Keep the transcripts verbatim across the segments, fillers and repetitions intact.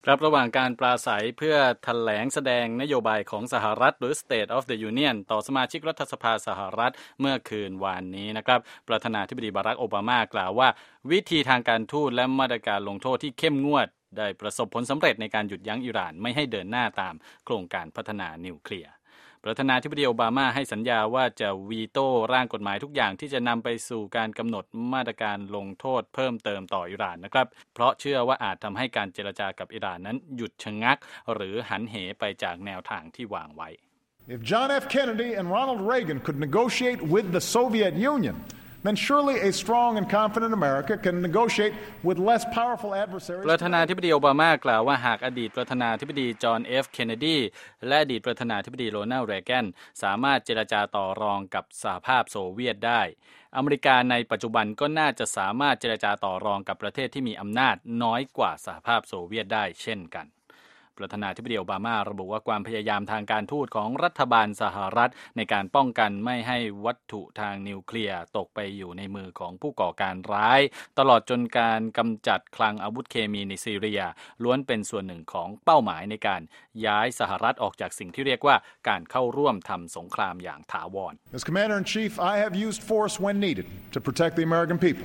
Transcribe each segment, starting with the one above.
ครับระหว่างการปราศัยเพื่อแถลงแสดงนโยบายของสหรัฐหรือ State of the Union ต่อสมาชิกรัฐสภาสหรัฐเมื่อคืนวานนี้นะครับประธานาธิบดีบารักโอบามากล่าวว่าวิธีทางการทูตและมาตรการลงโทษที่เข้มงวดได้ประสบผลสำเร็จในการหยุดยั้งอิหร่านไม่ให้เดินหน้าตามโครงการพัฒนานิวเคลียร์ประธานาธิบดีโอบามาให้สัญญาว่าจะวีโต้ร่างกฎหมายทุกอย่างที่จะนำไปสู่การกำหนดมาตรการลงโทษเพิ่มเติมต่ออิหร่านนะครับเพราะเชื่อว่าอาจทำให้การเจรจากับอิหร่านนั้นหยุดชะงักหรือหันเหไปจากแนวทางที่วางไว้ If John F. Kennedy and Ronald Reagan could negotiate with the Soviet Union, then surely a strong and confident America can negotiate with less powerful adversaries. ประธานาธิบดีโอบามากล่าวว่าหากอดีตประธานาธิบดีจอห์น เอฟ เคนเนดีและอดีตประธานาธิบดีโรนัลด์ เรแกนสามารถเจรจาต่อรองกับสหภาพโซเวียตได้อเมริกาในปัจจุบันก็น่าจะสามารถเจรจาต่อรองกับประเทศที่มีอำนาจน้อยกว่าสหภาพโซเวียตได้เช่นกันประธานาธิบดีโอบามาระบุว่าความพยายามทางการทูตของรัฐบาลสหรัฐในการป้องกันไม่ให้วัตถุทางนิวเคลียร์ตกไปอยู่ในมือของผู้ก่อการร้ายตลอดจนการกำจัดคลังอาวุธเคมีในซีเรียล้วนเป็นส่วนหนึ่งของเป้าหมายในการย้ายสหรัฐออกจากสิ่งที่เรียกว่าการเข้าร่วมทำสงครามอย่างถาวร As Commander-in-Chief, I have used force when needed to protect the American people,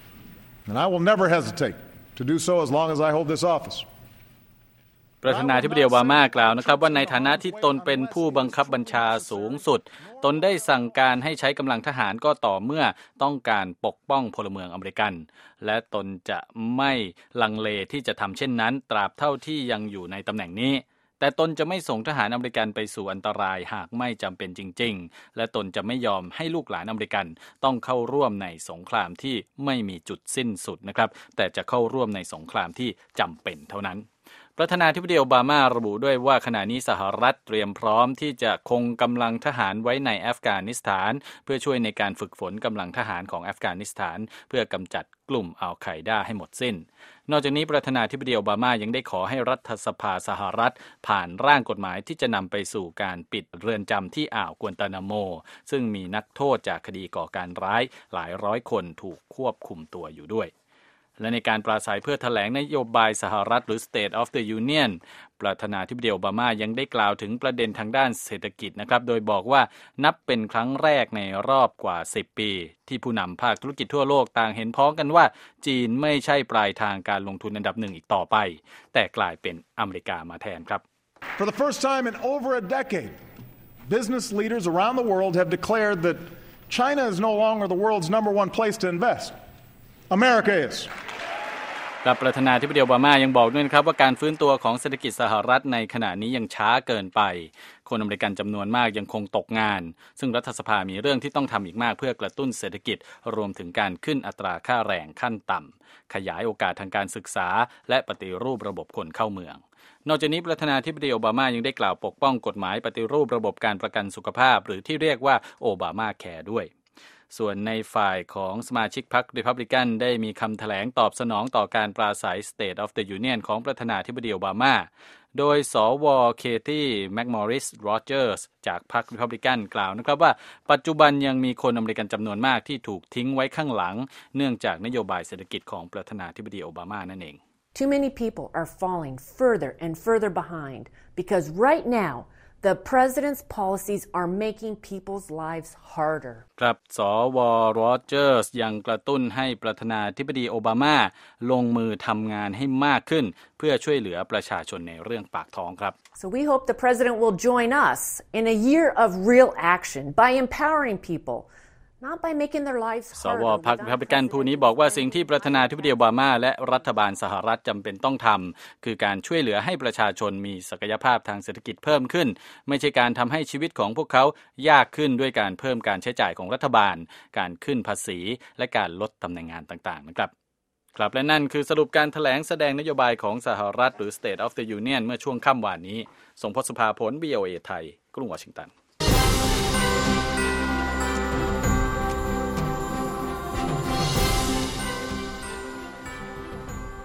and I will never hesitate to do so as long as I hold this office. ประธานาธิบดีโอบามากล่าวนะครับว่าในฐานะที่ตนเป็นผู้บังคับบัญชาสูงสุดตนได้สั่งการให้ใช้กำลังทหารก็ต่อเมื่อต้องการปกป้องพลเมืองอเมริกันและตนจะไม่ลังเลที่จะทำเช่นนั้นตราบเท่าที่ยังอยู่ในตำแหน่งนี้แต่ตนจะไม่ส่งทหารอเมริกันไปสู่อันตรายหากไม่จำเป็นจริงๆและตนจะไม่ยอมให้ลูกหลานอเมริกันต้องเข้าร่วมในสงครามที่ไม่มีจุดสิ้นสุดนะครับแต่จะเข้าร่วมในสงครามที่จำเป็นเท่านั้นประธานาธิบดีโอบามาระบุด้วยว่าขณะนี้สหรัฐเตรียมพร้อมที่จะคงกำลังทหารไว้ในอัฟกานิสถานเพื่อช่วยในการฝึกฝนกำลังทหารของอัฟกานิสถานเพื่อกำจัดกลุ่มอัลไคดาให้หมดสิ้นนอกจากนี้ประธานาธิบดีโอบามายังได้ขอให้รัฐสภาสหรัฐผ่านร่างกฎหมายที่จะนำไปสู่การปิดเรือนจำที่อ่าวกวนตานาโมซึ่งมีนักโทษจากคดีก่อการร้ายหลายร้อยคนถูกควบคุมตัวอยู่ด้วยและในการปราศัยเพื่อแถลงนโยบายสหรัฐหรือ State of the Union ประธานาธิบดีโอบามายังได้กล่าวถึงประเด็นทางด้านเศรษฐกิจนะครับโดยบอกว่านับเป็นครั้งแรกในรอบกว่าสิบปีที่ผู้นำภาคธุรกิจทั่วโลกต่างเห็นพ้องกันว่าจีนไม่ใช่ปลายทางการลงทุนอันดับหนึ่งอีกต่อไปแต่กลายเป็นอเมริกามาแทนครับ For the first time in over a decade, business leaders around the world have declared that China is no longer the world's number one place to invest.America is กับประธานาธิบดีโอบามายังบอกด้วยนะครับว่าการฟื้นตัวของเศรษฐกิจสหรัฐในขณะนี้ยังช้าเกินไปคนอเมริกันจำนวนมากยังคงตกงานซึ่งรัฐสภามีเรื่องที่ต้องทำอีกมากเพื่อกระตุ้นเศรษฐกิจรวมถึงการขึ้นอัตราค่าแรงขั้นต่ำขยายโอกาสทางการศึกษาและปฏิรูประบบคนเข้าเมืองนอกจากนี้ประธานาธิบดีโอบามายังได้กล่าวปกป้องกฎหมายปฏิรูประบบการประกันสุขภาพหรือที่เรียกว่าโอบามาแคร์ด้วยส่วนในฝ่ายของสมาชิกพรรค Republican ได้มีคำแถลงตอบสนองต่อการปราศัย State of the Union ของประธานาธิบดีโอบามาโดยสวเคที่แมคมอริสโรเจอร์สจากพรรค Republican กล่าวนะครับว่าปัจจุบันยังมีคนอเมริกันจำนวนมากที่ถูกทิ้งไว้ข้างหลังเนื่องจากนโยบายเศรษฐกิจของประธานาธิบดีโอบามานั่นเอง Too many people are falling further and further behind because right now The president's policies are making people's lives harder. ครับสวโรเจอร์สยังกระตุ้นให้ประธานาธิบดีโอบามาลงมือทำงานให้มากขึ้นเพื่อช่วยเหลือประชาชนในเรื่องปากท้องครับ So we hope the president will join us in a year of real action by empowering people.Not by making their lives harder. สวพรรค Republican ผู้นี้บอกว่าสิ่งที่ประธานาธิบดีโอบามาและรัฐบาลสหรัฐจำเป็นต้องทำคือการช่วยเหลือให้ประชาชนมีศักยภาพทางเศรษฐกิจเพิ่มขึ้นไม่ใช่การทำให้ชีวิตของพวกเขายากขึ้นด้วยการเพิ่มการใช้จ่ายของรัฐบาลการขึ้นภาษีและการลดตำแหน่งงานต่างๆนะครับครับและนั่นคือสรุปการแถลงแสดงนโยบายของสหรัฐหรือ State of the Union เมื่อช่วงค่ำวานนี้ส่งพศภาผล วี โอ เอ ไทยกรุงวอชิงตัน